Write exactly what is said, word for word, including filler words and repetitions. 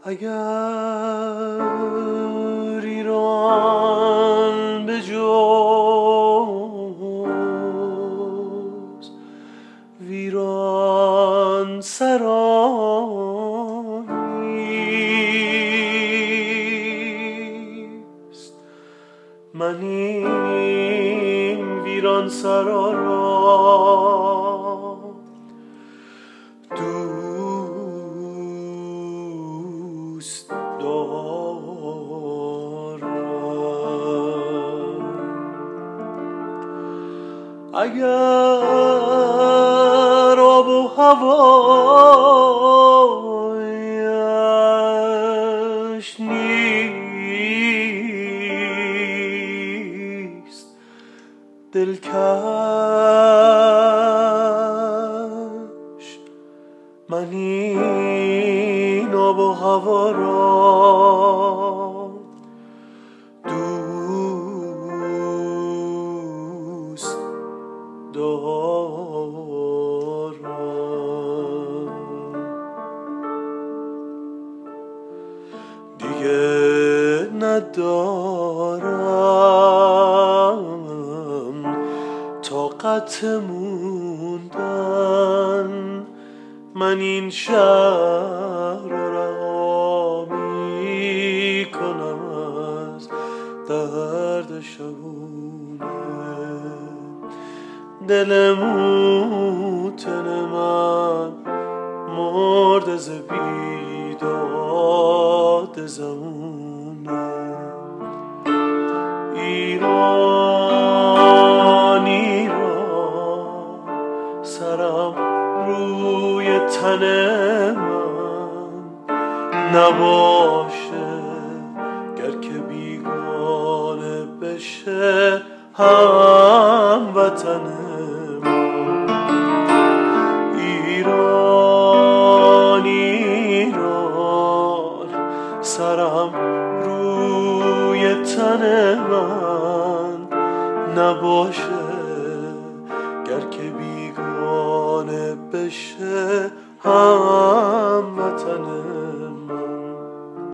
اگر ایران به جز ویران سرانیست، من این ویران سرا را دوست دارم. اگر آب و هوایش نیست دلکش، من این آب و هوا را دوست دارم. دیگه ندارم طاقت موندن، من این شهر را رها می کنم از درد شبونه. دل موتن من مرد ز بیداد زمونه. ایران ایران سرم روی تن من نباشه، گر که بیگانه بشه هم وطن من. ایران ایران سرم روی تن من نباشه، گر که بیگانه بشه هم وطن